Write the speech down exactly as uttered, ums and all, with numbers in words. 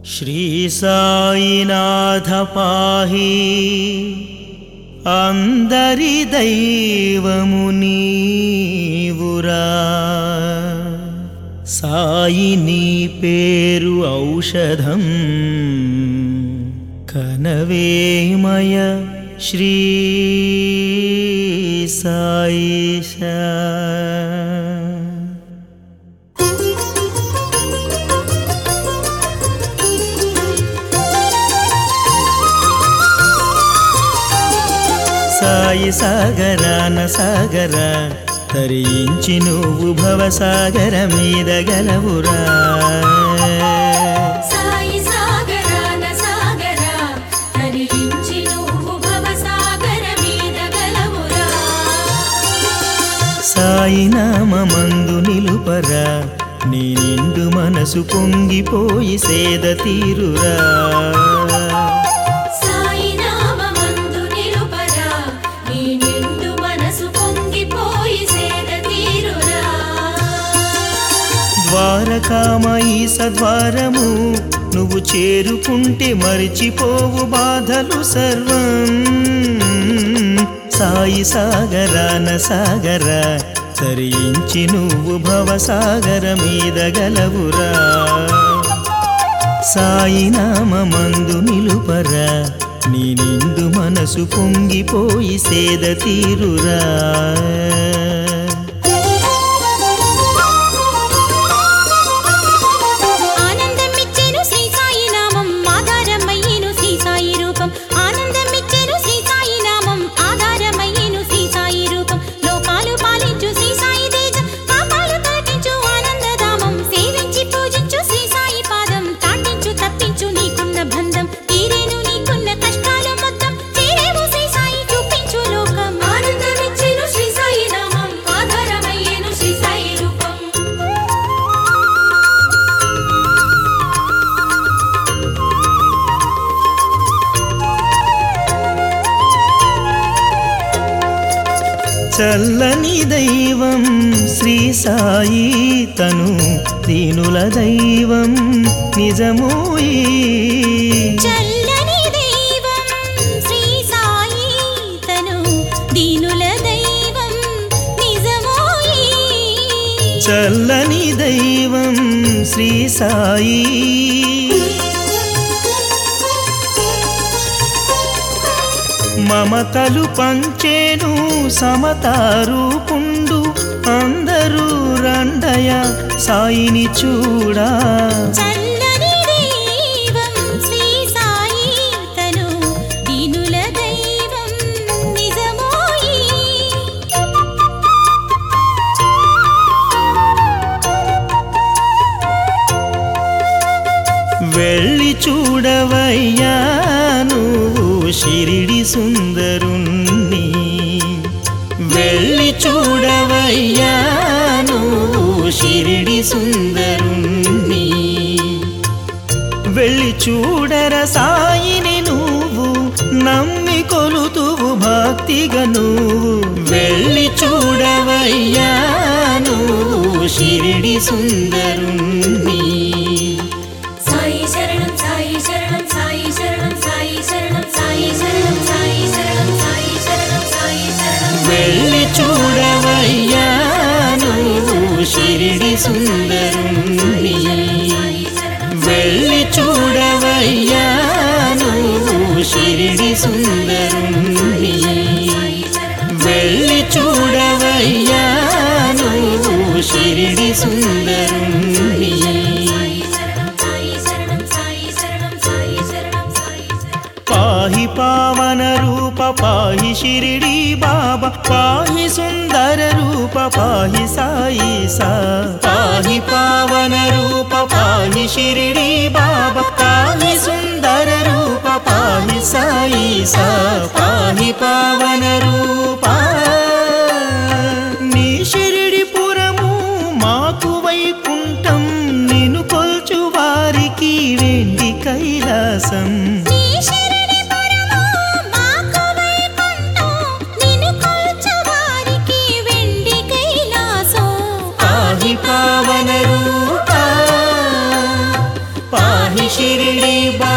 श्री साईनाथ पाहि अंदरि दैवमु नीवुरा साई नी पेरु औषधं कनवेमय श्री साईशा। సాయి సాగరాన సాగర తరించి నువ్వు భవసాగర మీద గలవురా। సాయి సాగరాన సాగర తరించి నువ్వు భవసాగర మీద గలవురా। సాయి నామమందు నిలుపరా నీ నిండు మనసు పొంగిపోయి సేద తీరురా। ద్వారకామయి సద్వారము నువ్వు చేరుకుంటే మరిచిపోవు బాధలు సర్వం। సాయి సాగరాన సాగర తరించి నువ్వు భవసాగర మీద గలవురా। సాయి నామమందు నిలుపరా నీ నిండు మనసు పొంగిపోయి సేద తీరురా। చల్లని దైవం శ్రీ సాయి తను దీనుల దైవం నిజమోయి। చల్లని దైవం శ్రీ సాయి తను దీనుల దైవం నిజమోయి। చల్లని దైవం శ్రీ సాయి మమతలు పంచేను సమతారూపుండు అందరూ రండయ సాయిని చూడా। చల్లని దైవం శ్రీ సాయి తను దీనుల దైవం నిజమోయి। వెళ్ళి చూడవయ్యా నువ్వు షిరిడి సుందరుణ్ణి। వెళ్ళి చూడవయ్యా నువ్వు షిరిడి సుందరుణ్ణి। వెళ్ళి చూడర సాయిని నువ్వు నమ్మి కొలుతువు భక్తిగా నువ్వు। వెళ్ళి చూడవయ్యా నువ్వు షిరిడి సుందరుణ్ణి। సాయి శరణం సాయి శరణం సాయి శరణం సాయి శరణం సాయి శరణం సాయి శరణం సాయి శరణం సాయి శరణం। వెళ్ళి చూడవయ్యా నువ్వు షిరిడి సుందరుణ్ణి। వెళ్ళి చూడవయ్యా నువ్వు షిరిడి సుందరుణ్ణి। వెళ్ళి చూడవయ్యా నువ్వు షిరిడి సుందరుణ్ణి। పాహి పావన రూప పాహి షిరిడి బాబా పాహి సుందర రూప పాహి సాయి సా। పాహి పావన రూప పాహి షిరిడి బాబా పాహి సుందర రూప పాహి సాయి సా। పాహి పావన రూప నీ షిరిడి పురము మాకు వైకుంఠం నిన్ను కొల్చు వారికి వెండి కైలాసం। పావన రూపా పాహి షిరిడి బాబా